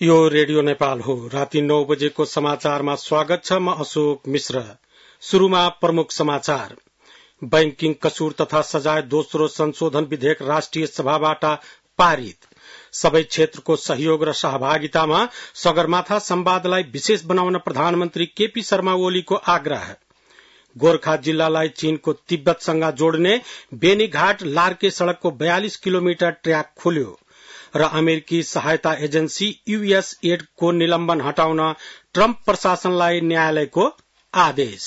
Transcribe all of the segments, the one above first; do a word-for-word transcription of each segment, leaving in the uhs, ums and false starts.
यो रेडियो नेपाल हो। राति नौ बजेको समाचारमा स्वागत छ। म अशोक मिश्र। शुरूमा प्रमुख समाचार। बैंकिङ कसूर तथा सजाय दोस्रो संशोधन विधेयक राष्ट्रिय सभाबाट पारित। सबै क्षेत्रको सहयोग र सहभागितामा सगरमाथा संवादलाई विशेष बनाउन प्रधानमन्त्री केपी शर्मा ओलीको आग्रह। गोर्खा जिल्लालाई चीनको तिब्बतसँग जोड्ने बेनीघाट लार्के सड़कको बयालीस किलोमिटर ट्र्याक खोल्यो र अमेरिकी सहायता एजेन्सी यूएसएड को निलम्बन हटाउन ट्रम्प प्रशासनलाई न्यायालयको आदेश।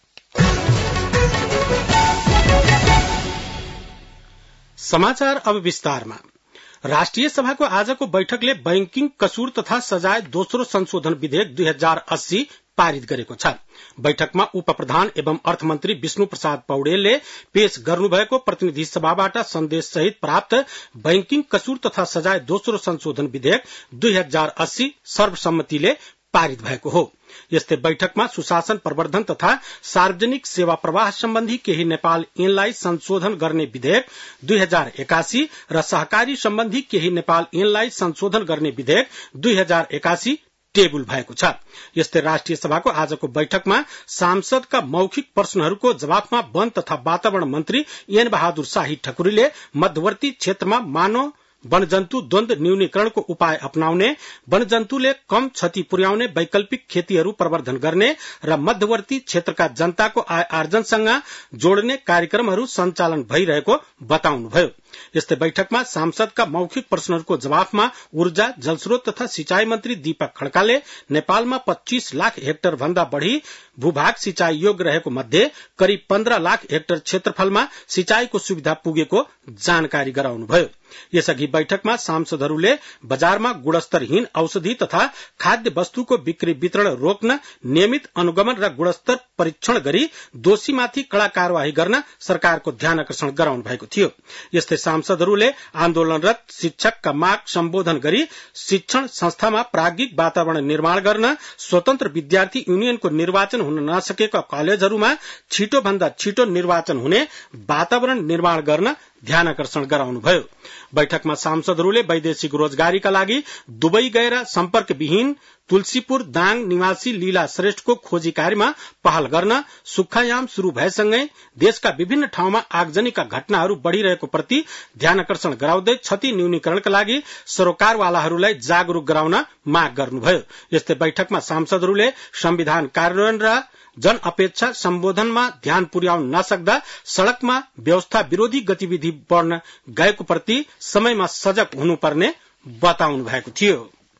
समाचार अब विस्तारमा। राष्ट्रिय सभाको आजको बैठकले बैंकिङ कसूर तथा सजाय दोस्रो संशोधन विधेयक दुई हजार अस्सी पारित गरेको छ। बैठकमा उप प्रधान एवं अर्थमन्त्री विष्णु प्रसाद पौडेलले पेश गर्नुभएको प्रतिनिधि सभाबाट सन्देश सहित प्राप्त बैंकिङ कसूर तथा सजाय दोस्रो संशोधन विधेयक दुई हजार अस्सी सर्वसम्मतिले पारित भएको हो। यस्तै बैठकमा सुशासन प्रवर्धन तथा सार्वजनिक सेवा प्रवाह सम्बन्धी केही नेपाल ऐनलाई संशोधन गर्ने विधेयक दुई हजार एकासी र सहकारी सम्बन्धी केही नेपाल ऐनलाई संशोधन गर्ने विधेयक दुई हजार एकासी टेबुल भएको छ। यस्तै राष्ट्रिय सभाको आजको बैठकमा सांसदका मौखिक प्रश्नहरूको जवाफमा वन तथा वातावरण मन्त्री एन बहादुर शाही ठकुरीले मध्यवर्ती क्षेत्रमा मानव वनजन्तु द्वन्द न्यूनीकरणको उपाय अपनाउने, वनजन्तुले कम क्षति पुर्याउने वैकल्पिक खेतीहरू प्रवर्धन गर्ने र मध्यवर्ती क्षेत्रका जनताको आय आर्जनसँग जोड्ने कार्यक्रमहरू सञ्चालन भइरहेको बताउनुभयो। यस्तै बैठकमा सांसदका मौखिक प्रश्नहरूको जवाफमा ऊर्जा, जलस्रोत तथा सिंचाई मन्त्री दीपक खड्काले नेपालमा पच्चीस लाख हेक्टर भन्दा बढ़ी भूभाग सिंचाई योग्य रहेको मध्ये करिब पन्ध्र लाख हेक्टर क्षेत्रफलमा सिंचाईको सुविधा पुगेको जानकारी गराउनुभयो। यसअघि बैठकमा सांसदहरूले बजारमा गुणस्तरहीन औषधि तथा खाद्य वस्तुको बिक्री वितरण रोक्न नियमित अनुगमन र गुणस्तर परीक्षण गरी दोषीमाथि कड़ा कार्यवाही गर्न सरकारको ध्यानकर्षण गराउनु भएको थियो। यस्तै सांसदहरूले आन्दोलनरत शिक्षकका माग सम्बोधन गरी शिक्षण संस्थामा प्राज्ञिक वातावरण निर्माण गर्न, स्वतन्त्र विद्यार्थी युनियनको निर्वाचन हुन नसकेका कलेजहरूमा छिटो भन्दा छिटो निर्वाचन हुने वातावरण निर्माण गर्न ध्यानकर्षण गराउनुभयो। बैठकमा सांसदहरूले वैदेशिक रोजगारीका लागि दुबई गएर सम्पर्क विहीन तुलसीपुर दाङ निवासी लीला श्रेष्ठको खोजी कार्यमा पहल गर्न, सुक्खायाम शुरू भएसँगै देशका विभिन्न ठाउँमा आगजनीका घटनाहरू बढ़िरहेको प्रति ध्यानकर्षण गराउँदै क्षति न्यूनीकरणका लागि सरोकारवालाहरूलाई जागरूक गराउन माग गर्नुभयो। यस्तै बैठकमा सांसदहरूले संविधान कार्यान्वयन र जन अपेक्षा सम्बोधनमा ध्यान पुर्याउन नसक्दा सड़कमा व्यवस्था विरोधी गतिविधि बढ़न गएको प्रति समयमा सजग हुनुपर्ने बताउनु भएको थियो।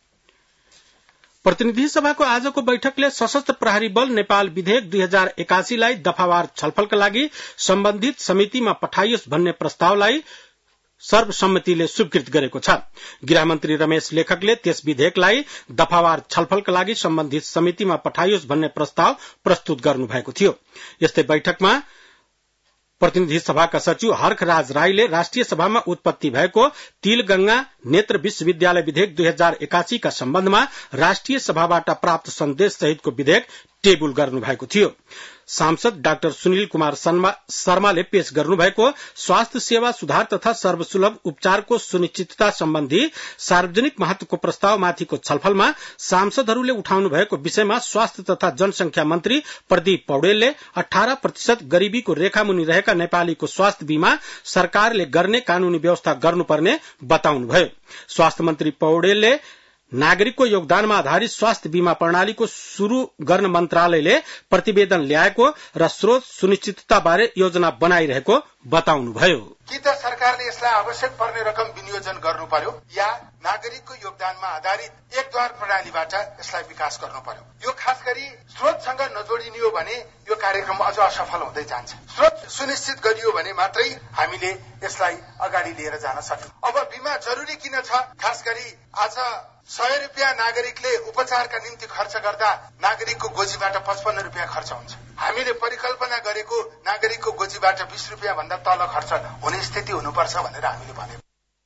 प्रतिनिधि सभाको आजको बैठकले सशस्त्र प्रहरी बल नेपाल विधेयक दुई हजार एकासीलाई दफावार छलफलका लागि सम्बन्धित समितिमा पठाइयोस् भन्ने प्रस्तावलाई सर्वसम्मतिले स्वीकृत गरेको छ। गृहमन्त्री रमेश लेखकले त्यस विधेयकलाई दफावार छलफलका लागि सम्बन्धित समितिमा पठाइयोस् भन्ने प्रस्ताव प्रस्तुत गर्नुभएको थियो। यस्तै बैठकमा प्रतिनिधि सभाका सचिव हर्खराज राईले राष्ट्रिय सभामा उत्पत्ति भएको तिलगंगा नेत्र विश्वविद्यालय विधेयक दुई हजार एकासीका सम्बन्धमा राष्ट्रिय सभाबाट प्राप्त सन्देश सहितको विधेयक टेबुल गर्नुभएको थियो। सांसद डाक्टर सुनिल कुमार शर्माले पेश गर्नुभएको स्वास्थ्य सेवा सुधार तथा सर्वसुलभ उपचारको सुनिश्चितता सम्बन्धी सार्वजनिक महत्वको प्रस्तावमाथिको छलफलमा सांसदहरूले उठाउनु भएको विषयमा स्वास्थ्य तथा जनसंख्या मन्त्री प्रदीप पौडेलले अठारह प्रतिशत गरीबीको रेखामुनि रहेका नेपालीको स्वास्थ्य बीमा सरकारले गर्ने कानूनी व्यवस्था गर्नुपर्ने बताउनुभयो। स्वास्थ्य मन्त्री पौडेलले नागरिकको योगदानमा आधारित स्वास्थ्य बीमा प्रणालीको शुरू गर्न मन्त्रालयले प्रतिवेदन ल्याएको र स्रोत सुनिश्चितता बारे योजना बनाइरहेको बताउनुभयो। कि त सरकारले यसलाई आवश्यक पर्ने रकम विनियोजन गर्नु पर्यो या नागरिकको योगदानमा आधारित एकद्वार प्रणालीबाट यसलाई विकास गर्नु पर्यो। यो खास गरी स्रोतसँग नजोडिने हो भने यो कार्यक्रम अझ असफल हुँदै जान्छ। स्रोत सुनिश्चित गरियो भने मात्रै हामीले यसलाई अगाडि लिएर जान सक्छौं। अब बीमा जरुरी किन छ? खास गरी आज सय रुपियाँ नागरिकले उपचारका निम्ति खर्च गर्दा नागरिकको गोजीबाट पचपन्न रुपियाँ खर्च हुन्छ। हामीले परिकल्पना गरेको नागरिकको गोजीबाट बीस रुपियाँ भन्दा तल खर्च हुने स्थिति हुनुपर्छ भनेर हामीले भने।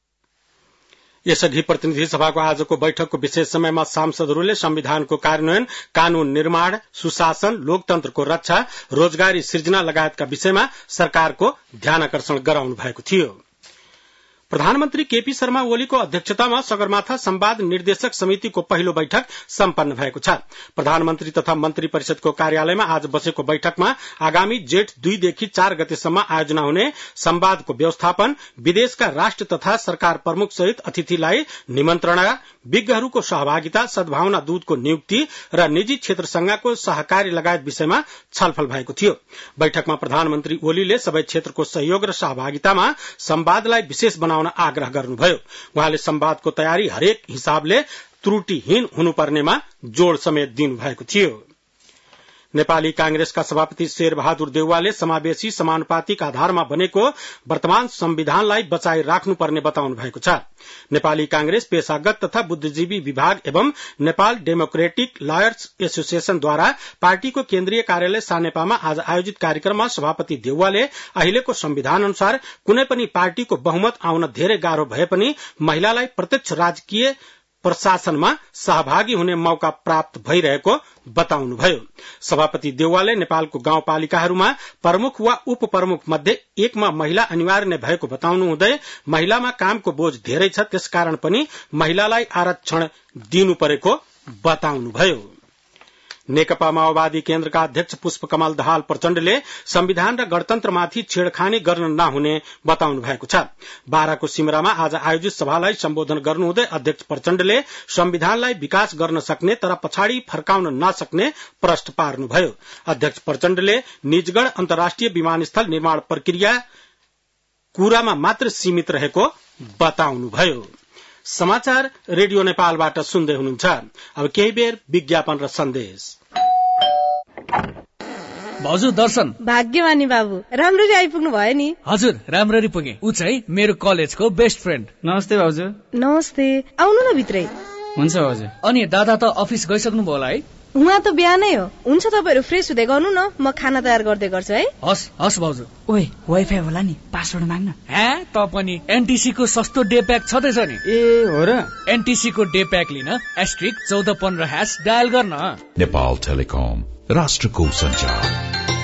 यसअघि प्रतिनिधि सभाको आजको बैठकको विशेष समयमा सांसदहरूले संविधानको कार्यान्वयन, कानून निर्माण, सुशासन, लोकतन्त्रको रक्षा, रोजगारी सृजना लगायतका विषयमा सरकारको ध्यानकर्षण गराउनु भएको थियो। प्रधानमन्त्री केपी शर्मा ओलीको अध्यक्षतामा सगरमाथा संवाद निर्देशक समितिको पहिलो बैठक सम्पन्न भएको छ। प्रधानमन्त्री तथा मन्त्री परिषदको कार्यालयमा आज बसेको बैठकमा आगामी जेठ दुईदेखि चार गतेसम्म आयोजना हुने संवादको व्यवस्थापन, विदेशका राष्ट्र तथा सरकार प्रमुख सहित अतिथिलाई निमन्त्रणा, विज्ञहरूको सहभागिता, सद्भावना दूतको नियुक्ति र निजी क्षेत्रसँगको सहकारी लगायत विषयमा छलफल भएको थियो। बैठकमा प्रधानमन्त्री ओलीले सबै क्षेत्रको सहयोग र सहभागितामा संवादलाई विशेष बनाउन आग्रह गर्नुभयो। उहाँले संवादको तयारी हरेक हिसाबले त्रुटिहीन हुनुपर्नेमा जोड़ समेत दिनुभएको थियो। नेपाली कांग्रेसका सभापति शेरबहादुर देउवाले समावेशी समानुपातिक आधारमा बनेको वर्तमान संविधानलाई बचाई राख्नुपर्ने बताउनु भएको छ। नेपाली कांग्रेस पेशागत तथा बुद्धिजीवी विभाग एवं नेपाल डेमोक्रेटिक लयर्स एसोसिएशनद्वारा पार्टीको केन्द्रीय कार्यालय सानेपामा आज आयोजित कार्यक्रममा सभापति देउवाले अहिलेको संविधान अनुसार कुनै पनि पार्टीको बहुमत आउन धेरै गाह्रो भए पनि महिलालाई प्रत्यक्ष राजकीय प्रशासनमा सहभागी हुने मौका प्राप्त भइरहेको बताउनुभयो। सभापति देउवाले नेपालको गाउँपालिकाहरूमा प्रमुख वा उपप्रमुख मध्ये एकमा महिला अनिवार्य नै भएको बताउनु हुँदै महिलामा कामको बोझ धेरै छ, त्यसकारण पनि महिलालाई आरक्षण दिनु परेको बताउनुभयो। नेकपा माओवादी केन्द्रका अध्यक्ष पुष्पकमल दाहाल प्रचण्डले संविधान र गणतन्त्रमाथि छेड़खानी गर्न नहुने बताउनु भएको छ। बाराको सिमरामा आज आयोजित सभालाई सम्बोधन गर्नुहुँदै अध्यक्ष प्रचण्डले संविधानलाई विकास गर्न सक्ने तर पछाडि फर्काउन नसक्ने प्रश्न पार्नुभयो। अध्यक्ष प्रचण्डले निजगढ अन्तर्राष्ट्रिय विमानस्थल निर्माण प्रक्रिया कुरामा मात्र सीमित रहेको बताउनुभयो। समाचार रेडियो नेपालबाट सुन्दै हुनुहुन्छ। अब केही बेर विज्ञापन र सन्देश। भाउजू दर्शन। भाग्यमानी बाबु, राम्ररी आइपुग्नु भयो नि। हजुर, राम्ररी पुगे। ऊ चाहिँ मेरो कलेजको बेस्ट फ्रेन्ड। नमस्ते भाउजू। नमस्ते, आउनु न भित्रै। हुन्छ भाउजू। अनि दादा त अफिस गइसक्नु भयो होला है? उहाँ त बिहानै हो। हुन्छ, तपाईहरु फ्रेस हुँदै गर्नु न, म खाना तयार गर्दै गर्छु है। हस् हस् भाउजू। ओए, वाइफाई होला नि, पासवर्ड माग्न। हे, त पनि एनटीसी को सस्तो डे प्याक छदैछ नि। ए हो र? एनटीसी को डे प्याक लिन एस्ट्रिक चौध पन्ध्र ह्याश डायल गर्न। नेपाल टेलिकम, राष्ट्रको सञ्चार।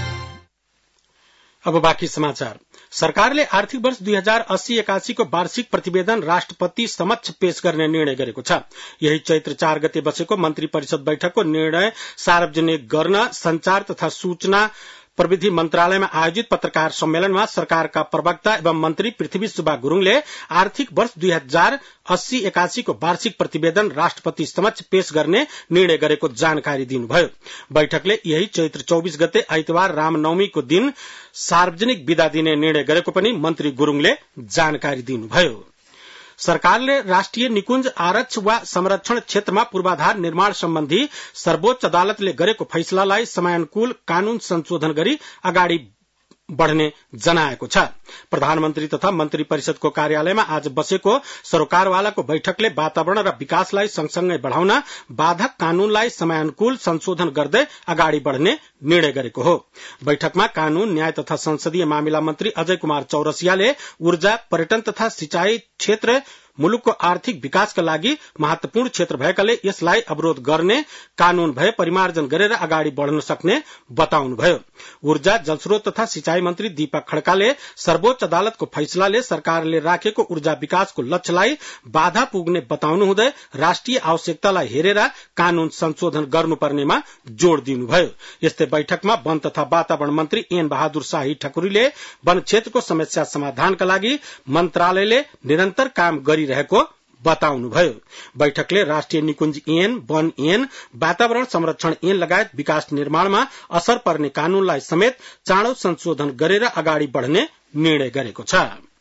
अब बाँकी समाचार। सरकारले आर्थिक वर्ष दुई हजार अस्सी एकासी को वार्षिक प्रतिवेदन राष्ट्रपति समक्ष पेश गर्ने निर्णय गरेको छ। यही चैत्र चार गते बसेको मन्त्री परिषद बैठकको निर्णय सार्वजनिक गर्न संचार तथा सूचना प्रविधि मन्त्रालयमा आयोजित पत्रकार सम्मेलनमा सरकारका प्रवक्ता एवं मन्त्री पृथ्वी सुब्बा गुरूङले आर्थिक वर्ष दुई हजार अस्सी एकासी को वार्षिक प्रतिवेदन राष्ट्रपति समक्ष पेश गर्ने निर्णय गरेको जानकारी दिनुभयो। बैठकले यही चैत्र चौबीस गते आइतबार रामनवमीको दिन सार्वजनिक विदा दिने निर्णय गरेको पनि मन्त्री गुरूङले जानकारी दिनुभयो। सरकारले राष्ट्रिय निकुञ्ज आरक्ष वा संरक्षण क्षेत्रमा पूर्वाधार निर्माण सम्बन्धी सर्वोच्च अदालतले गरेको फैसलालाई समयानुकूल कानून संशोधन गरी अगाडि बढ़ने जनाएको छ। प्रधानमन्त्री तथा मन्त्री परिषदको कार्यालयमा आज बसेको सरोकारवालाको बैठकले वातावरण र विकासलाई सँगसँगै बढ़ाउन बाधक कानूनलाई समयानुकूल संशोधन गर्दै अगाडि बढ़ने निर्णय गरेको हो। बैठकमा कानून, न्याय तथा संसदीय मामिला मन्त्री अजय कुमार चौरसियाले ऊर्जा, पर्यटन तथा सिंचाई क्षेत्र मुलुकको आर्थिक विकासका लागि महत्वपूर्ण क्षेत्र भएकाले यसलाई अवरोध गर्ने कानून भए परिमार्जन गरेर अगाडि बढ़न सक्ने बताउनुभयो। ऊर्जा, जलस्रोत तथा सिंचाई मन्त्री दीपक खड्काले सर्वोच्च अदालतको फैसलाले सरकारले राखेको ऊर्जा विकासको लक्ष्यलाई बाधा पुग्ने बताउनु हुँदै राष्ट्रिय आवश्यकतालाई हेरेर कानून संशोधन गर्नुपर्नेमा जोड़ दिनुभयो। यस्तै बैठकमा वन तथा वातावरण मन्त्री एन बहादुर शाही ठकुरीले वन क्षेत्रको समस्या समाधानका लागि मन्त्रालयले निरन्तर काम गरि रहेको बताउनुभयो। बैठकले राष्ट्रिय निकुञ्ज ऐन, वन ऐन, वातावरण संरक्षण ऐन लगायत विकास निर्माणमा असर पर्ने कानूनलाई समेत चाँडो संशोधन गरेर अगाडि बढ़ने निर्णय गरेको छ।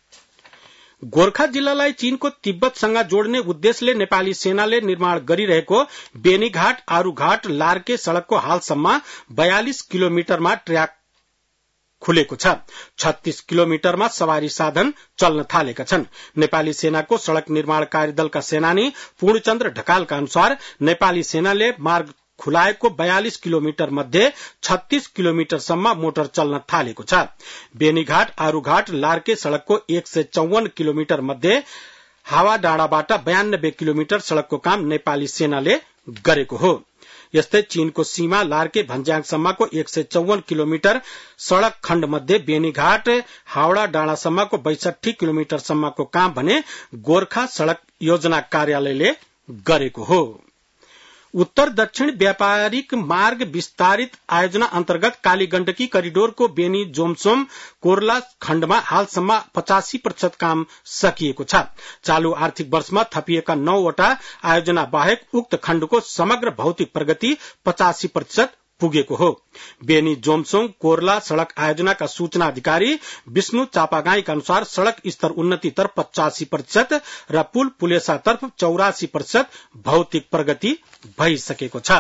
गोर्खा जिल्लालाई चीनको तिब्बतसँग जोड्ने उद्देश्यले नेपाली सेनाले निर्माण गरिरहेको बेनीघाट आरूघाट लार्के सड़कको हालसम्म बयालीस किलोमिटरमा ट्र्याक खुलेको छ। छत्तीस किलोमिटरमा सवारी साधन चल्न थालेका छन्। नेपाली सेनाको सड़क निर्माण कार्यदलका सेनानी पूर्णचन्द्र ढकालका अनुसार नेपाली सेनाले मार्ग खुलाएको बयालीस किलोमिटर मध्ये छत्तीस किलोमिटरसम्म मोटर चल्न थालेको छ। बेनीघाट आरूघाट लार्के सड़कको एक सय चौवन किलोमिटर मध्ये हावा डाँडाबाट बयानब्बे किलोमिटर सड़कको काम नेपाली सेनाले गरेको हो। यस्तै चीनको सीमा लार्के भन्ज्याङसम्मको एक सय चौवन किलोमिटर सड़क खण्ड मध्ये बेनीघाट हावड़ा डाँडासम्मको बैसठी किलोमिटर सम्मको काम भने गोर्खा सड़क योजना कार्यालयले गरेको हो। उत्तर दक्षिण व्यापारिक मार्ग विस्तारित आयोजना अन्तर्गत कालीगण्डकी करिडोरको बेनी जोमसोम कोर्ला खण्डमा हालसम्म पचासी प्रतिशत काम सकिएको छ। चालू आर्थिक वर्षमा थपिएका नौवटा आयोजना बाहेक उक्त खण्डको समग्र भौतिक प्रगति पचासी प्रतिशत पुगेको हो। बेनी जोमसोङ कोर्ला सड़क आयोजनाका सूचना अधिकारी विष्णु चापागाईका अनुसार सड़क स्तर उन्नति तर्फ पचासी प्रतिशत र पुल पुलेसा तर्फ चौरासी प्रतिशत भौतिक प्रगति भइसकेको छ।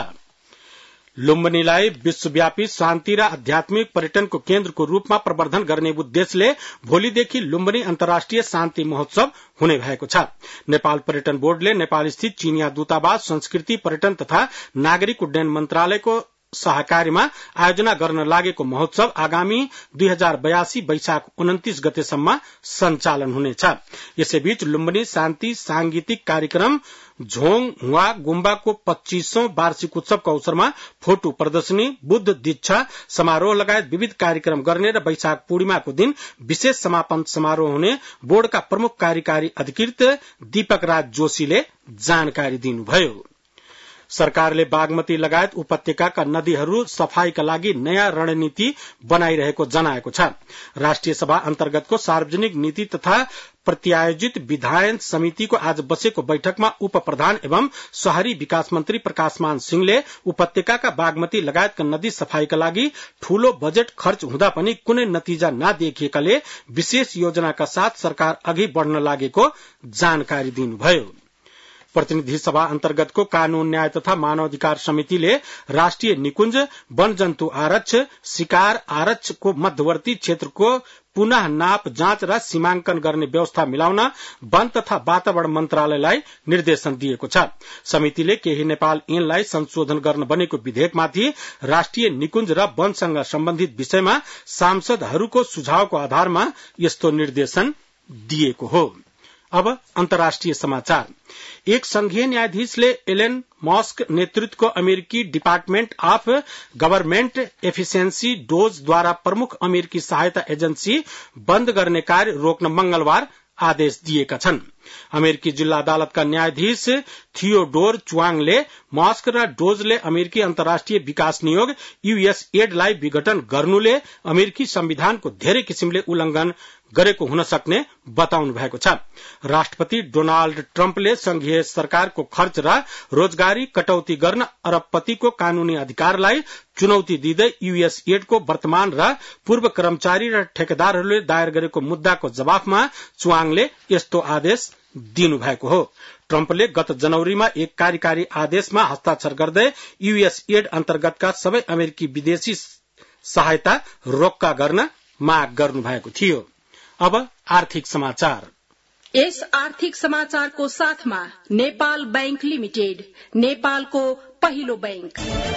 लुम्बिनीलाई विश्वव्यापी शान्ति र आध्यात्मिक पर्यटनको केन्द्रको रूपमा प्रवर्धन गर्ने उद्देश्यले भोलिदेखि लुम्बिनी अन्तर्राष्ट्रिय शान्ति महोत्सव हुने भएको छ। नेपाल पर्यटन बोर्डले नेपाल स्थित चीनिया दूतावास, संस्कृति, पर्यटन तथा नागरिक उड्डयन मन्त्रालयको सहकारीमा आयोजना गर्न लागेको महोत्सव आगामी दुई हजार बयासी वैशाख उन्तीस गतेसम्म सञ्चालन हुनेछ। यसैबीच लुम्बिनी शान्ति सांगीतिक कार्यक्रम झोङ हुवा गुम्बाको पच्चीसौं वार्षिक उत्सवको अवसरमा फोटो प्रदर्शनी, बुद्ध दीक्षा समारोह लगायत विविध कार्यक्रम गर्ने र वैशाख पूर्णिमाको दिन विशेष समापन समारोह हुने बोर्डका प्रमुख कार्यकारी अधिकृत दीपक राज जोशीले जानकारी दिनुभयो। सरकारले बागमती लगायत उपत्यकाका नदीहरू सफाईका लागि नयाँ रणनीति बनाइरहेको जनाएको छ। राष्ट्रिय सभा अन्तर्गतको सार्वजनिक नीति तथा प्रत्यायोजित विधायन समितिको आज बसेको बैठकमा उप प्रधान एवं शहरी विकास मन्त्री प्रकाशमान सिंहले उपत्यकाका बागमती लगायतका नदी सफाईका लागि ठूलो बजेट खर्च हुँदा पनि कुनै नतिजा नदेखिएकाले विशेष योजनाका साथ सरकार अघि बढ़न लागेको जानकारी दिनुभयो। प्रतिनिधि सभा अन्तर्गतको कानून न्याय तथा मानवाधिकार समितिले राष्ट्रिय निकुञ्ज, वन जन्तु आरक्ष, शिकार आरक्षको मध्यवर्ती क्षेत्रको पुनः नाप जाँच र सीमांकन गर्ने व्यवस्था मिलाउन वन तथा वातावरण मन्त्रालयलाई निर्देशन दिएको छ। समितिले केही नेपाल ऐनलाई संशोधन गर्न बनेको विधेयकमाथि राष्ट्रिय निकुञ्ज र वनसँग सम्बन्धित विषयमा सांसदहरूको सुझावको आधारमा यस्तो निर्देशन दिएको हो। अब अन्तर्राष्ट्रिय समाचार। एक संघीय न्यायाधीशले एलन मस्क नेतृत्वको अमेरिकी डिपार्टमेन्ट अफ गभर्नमेन्ट एफिसिएन्सी डोजद्वारा प्रमुख अमेरिकी सहायता एजेन्सी बन्द गर्ने कार्य रोक्न मंगलबार आदेश दिएका छन्। अमेरिकी जिल्ला अदालतका न्यायाधीश थियोडोर च्वाङले मस्क र डोजले अमेरिकी अन्तर्राष्ट्रिय विकास नियोग यूएसएड लाई विघटन गर्नुले अमेरिकी संविधानको धेरै किसिमले उल्लंघन गरेको हुन सक्ने बताउनु भएको छ। राष्ट्रपति डोनाल्ड ट्रम्पले संघीय सरकारको खर्च र रोजगारी कटौती गर्न अरबपतिको कानूनी अधिकारलाई चुनौती दिँदै यूएसएडको वर्तमान र पूर्व कर्मचारी र ठेकेदारहरूले दायर गरेको मुद्दाको जवाफमा च्वाङले यस्तो आदेश दिनुभएको हो। ट्रम्पले गत जनवरीमा एक कार्यकारी आदेशमा हस्ताक्षर गर्दै यूएसएड अन्तर्गतका सबै अमेरिकी विदेशी सहायता रोक्का गर्न माग गर्नुभएको थियो। अब आर्थिक समाचार। यस आर्थिक समाचारको साथमा नेपाल बैंक लिमिटेड, नेपालको पहिलो बैंक।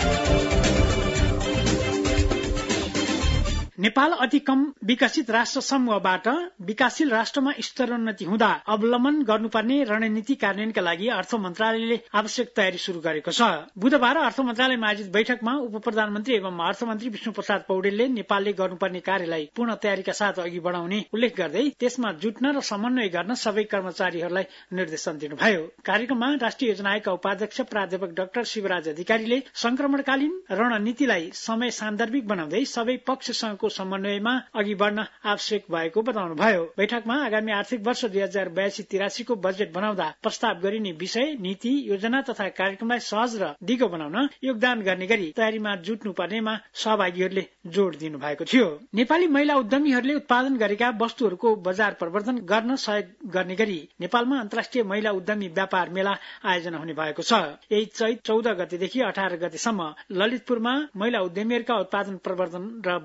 नेपाल अति कम विकसित राष्ट्र समूहबाट विकासशील राष्ट्रमा स्तरोन्नति हुँदा अवलम्बन गर्नुपर्ने रणनीति कार्यान्वयनका लागि अर्थ मन्त्रालयले आवश्यक तयारी शुरू गरेको छ। बुधबार अर्थ मन्त्रालयमा आयोजित बैठकमा उप प्रधानमन्त्री एवं अर्थमन्त्री विष्णु प्रसाद पौडेलले नेपालले गर्नुपर्ने कार्यलाई पूर्ण तयारीका साथ अघि बढ़ाउने उल्लेख गर्दै त्यसमा जुट्न र समन्वय गर्न सबै कर्मचारीहरूलाई निर्देशन दिनुभयो। कार्यक्रममा राष्ट्रिय योजना आयोगका उपाध्यक्ष प्राध्यापक डाक्टर शिवराज अधिकारीले संक्रमणकालीन रणनीतिलाई समय सान्दर्भिक बनाउँदै सबै पक्षसँगको समन्वयमा अघि बढ़न आवश्यक भएको बताउनुभयो। बैठकमा आगामी आर्थिक वर्ष दुई हजार बयासी तिरासीको बजेट बनाउँदा प्रस्ताव गरिने विषय, नीति, योजना तथा कार्यक्रमलाई सहज र दिगो बनाउन योगदान गर्ने गरी तयारीमा जुट्नु पर्नेमा सहभागीहरूले जोड़ दिनु भएको थियो। नेपाली महिला उद्यमीहरूले उत्पादन गरेका वस्तुहरूको बजार प्रवर्धन गर्न सहयोग गर्ने गरी नेपालमा अन्तर्राष्ट्रिय महिला उद्यमी व्यापार मेला आयोजना हुने भएको छ। यही चैत चौध गतेदेखि अठार गतेसम्म ललितपुरमा महिला उद्यमीहरूका उत्पादन प्रवर्धन र बजारीकरण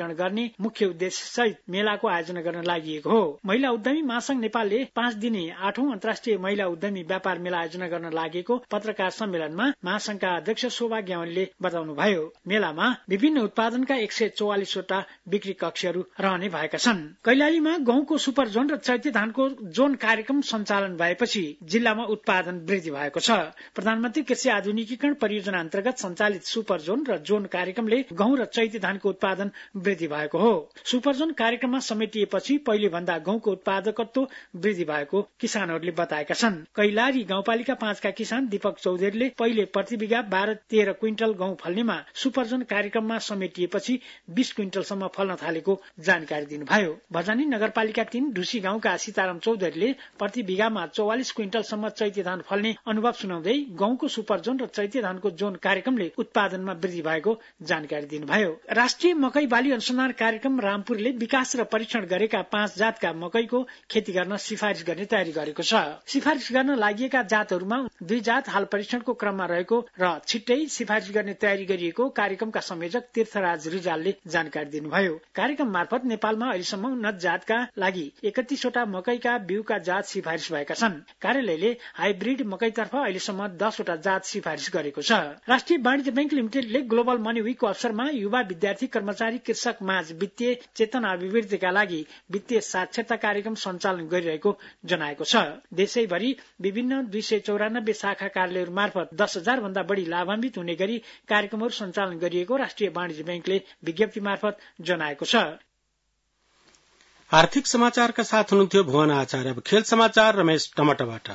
वितरण गर्ने मुख्य उद्देश्य सहित मेलाको आयोजना गर्न लागि हो। महिला उद्यमी महासंघ नेपालले पाँच दिने आठौं अन्तर्राष्ट्रिय महिला उद्यमी व्यापार मेला आयोजना गर्न लागेको पत्रकार सम्मेलनमा महासंघका अध्यक्ष शोभा ग्यावालीले बताउनुभयो। मेलामा विभिन्न उत्पादनका एक सय चौवालिसवटा बिक्री कक्षहरू रहने भएका छन्। कैलालीमा गहुँको सुपर जोन र चैते धानको जोन कार्यक्रम सञ्चालन भएपछि जिल्लामा उत्पादन वृद्धि भएको छ। प्रधानमन्त्री कृषि आधुनिकीकरण परियोजना अन्तर्गत सञ्चालित सुपर जोन र जोन कार्यक्रमले गहुँ र चैते धानको उत्पादन वृद्धि भएको हो। सुपर जोन कार्यक्रममा समेटिएपछि पहिले भन्दा गहुँको उत्पादकत्व वृद्धि भएको किसानहरूले बताएका छन्। कैलाली गाउँपालिका पाँचका किसान दीपक चौधरीले पहिले प्रति बिघा बाह्र तेह्र क्विन्टल गहुँ फल्नेमा सुपर जोन कार्यक्रममा समेटिएपछि बीस क्विन्टलसम्म फल्न थालेको जानकारी दिनुभयो। भजानी नगरपालिका तीन ढुसी गाउँका सीताराम चौधरीले प्रति बिघामा चौवालिस क्विन्टलसम्म चैते धान फल्ने अनुभव सुनाउँदै गहुँको सुपर जोन र चैते धानको जोन कार्यक्रमले उत्पादनमा वृद्धि भएको जानकारी दिनुभयो। राष्ट्रिय मकै बाली अनुसन्धान कार्यक्रम रामपुरले विकास र परीक्षण गरेका पाँच जातका मकैको खेती गर्न सिफारिश गर्ने तयारी गरेको छ। सिफारिश गर्न लागिएका जातहरूमा दुई जात हाल परीक्षणको क्रममा रहेको र छिट्टै सिफारिश गर्ने तयारी गरिएको कार्यक्रमका संयोजक तीर्थराज रिजालले जानकारी दिनुभयो। कार्यक्रम मार्फत नेपालमा अहिलेसम्म उन्नत जातका लागि एकतीसवटा मकैका बिउका जात सिफारिश भएका छन्। कार्यालयले हाइब्रिड मकैतर्फ अहिलेसम्म दसवटा जात सिफारिश गरेको छ। राष्ट्रिय वाणिज्य बैंक लिमिटेडले ग्लोबल मनी वीकको अवसरमा युवा विद्यार्थी कर्मचारी कृषक माझ वित्तीय चेतना अभिवृद्धिका लागि वित्तीय साक्षरता कार्यक्रम सञ्चालन गरिरहेको जनाएको छ। देशैभरि विभिन्न दुई सय चौरानब्बे शाखा कार्यालयहरू मार्फत दस हजार भन्दा बढी लाभान्वित हुने गरी कार्यक्रमहरू सञ्चालन गरिएको राष्ट्रिय वाणिज्य बैंकले विज्ञप्ति मार्फत जनाएको छ। आर्थिक समाचारका साथ हुनुहुन्थ्यो भुवन आचार्य। अब खेल समाचार रमेश टमाटाबाट।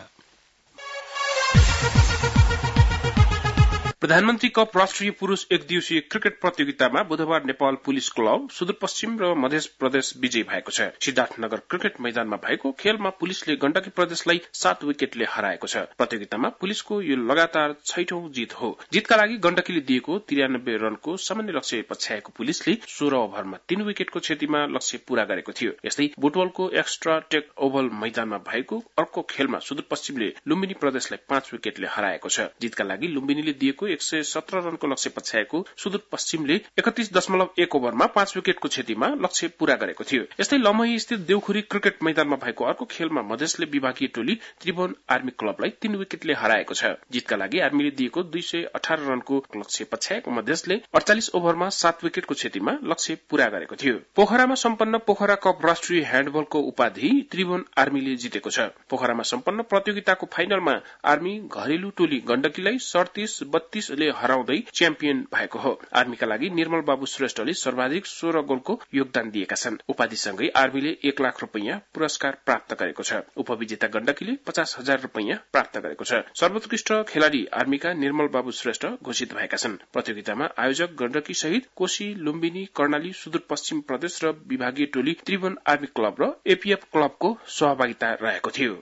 प्रधानमन्त्री कप राष्ट्रिय पुरूष एक दिवसीय क्रिकेट प्रतियोगितामा बुधबार नेपाल पुलिस क्लब सुदूरपश्चिम र मध्य प्रदेश विजयी भएको छ। सिद्धार्थनगर क्रिकेट मैदानमा भएको खेलमा पुलिसले गण्डकी प्रदेशलाई सात विकेटले हराएको छ। प्रतियोगितामा पुलिसको यो लगातार छैठौं जीत हो। जीतका लागि गण्डकीले दिएको त्रियानब्बे रनको सामान्य लक्ष्य पछ्याएको पुलिसले सोह्र ओभरमा तीन विकेटको क्षतिमा लक्ष्य पूरा गरेको थियो। यस्तै बुटवलको एक्स्ट्रा टेक ओभल मैदानमा भएको अर्को खेलमा सुदूरपश्चिमले लुम्बिनी प्रदेशलाई पाँच विकेटले हराएको छ। जीतका लागि लुम्बिनीले दिएको एक सय सत्र रनको लक्ष्य पछ्याएको सुदूरपश्चिमले एकतीस दशमलव एक ओभरमा पाँच विकेटको क्षतिमा लक्ष्य पूरा गरेको थियो। यस्तै लमही स्थित देउखुरी क्रिकेट मैदानमा भएको अर्को खेलमा मधेसले विभागीय टोली त्रिभुवन आर्मी क्लबलाई तीन विकेटले हराएको छ। जीतका लागि आर्मीले दिएको दुई सय अठार रनको लक्ष्य पछ्याएको मधेसले अडचालिस ओभरमा सात विकेटको क्षतिमा लक्ष्य पूरा गरेको थियो। पोखरामा सम्पन्न पोखरा कप राष्ट्रिय ह्याण्डबलको उपाधि त्रिभुवन आर्मीले जितेको छ। पोखरामा सम्पन्न प्रतियोगिताको फाइनलमा आर्मी घरेलु टोली गण्डकीलाई सडतिस बत्तीस ले हराउँदै च्याम्पियन भएको हो। आर्मीका लागि निर्मल बाबु श्रेष्ठले सर्वाधिक सोह्र गोलको योगदान दिएका छन्। उपाधिसँगै आर्मीले एक लाख रुपैयाँ पुरस्कार प्राप्त गरेको छ। उपविजेता गण्डकीले पचास हजार रुपैयाँ प्राप्त गरेको छ। सर्वोत्कृष्ट खेलाड़ी आर्मीका निर्मल बाबु श्रेष्ठ घोषित भएका छन्। प्रतियोगितामा आयोजक गण्डकी सहित कोशी, लुम्बिनी, कर्णाली, सुदूरपश्चिम प्रदेश र विभागीय टोली त्रिभुवन आर्मी क्लब र एपीएफ क्लबको सहभागिता रहेको थियो।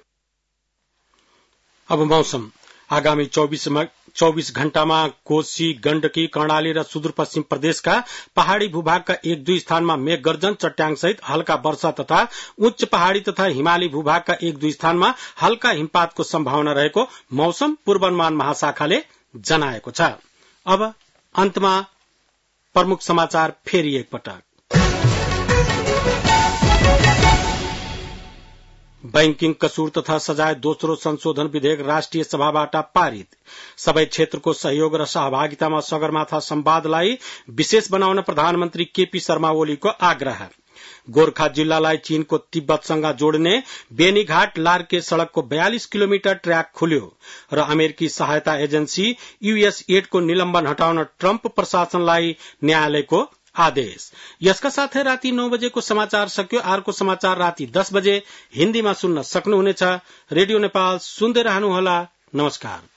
अब मौसम। आगामी चौबीस घण्टामा कोशी, गण्डकी, कर्णाली र सुदूरपश्चिम प्रदेशका पहाड़ी भूभागका एक दुई स्थानमा मेघ गर्जन, चट्याङ सहित हल्का वर्षा तथा उच्च पहाड़ी तथा हिमाली भूभागका एक दुई स्थानमा हल्का हिमपातको सम्भावना रहेको मौसम पूर्वानुमान महाशाखाले जनाएको छ। अब अन्तमा प्रमुख समाचार फेरि एकपटक। बैंकिङ कसूर तथा सजाय दोस्रो संशोधन विधेयक राष्ट्रिय सभाबाट पारित। सबै क्षेत्रको सहयोग र सहभागितामा सगरमाथा संवादलाई विशेष बनाउन प्रधानमन्त्री केपी शर्मा ओलीको आग्रह। गोर्खा जिल्लालाई चीनको तिब्बतसँग जोड्ने बेनीघाट लार्के सड़कको बयालीस किलोमिटर ट्र्याक खुल्यो र अमेरिकी सहायता एजेन्सी यूएस एडको निलम्बन हटाउन ट्रम्प प्रशासनलाई न्यायालयको आदेश। यसका साथै राति नौ बजेको समाचार सक्यो। अर्को समाचार राति दस बजे हिन्दीमा सुन्न सक्नुहुनेछ। रेडियो नेपाल सुन्दै रहनुहोला। नमस्कार।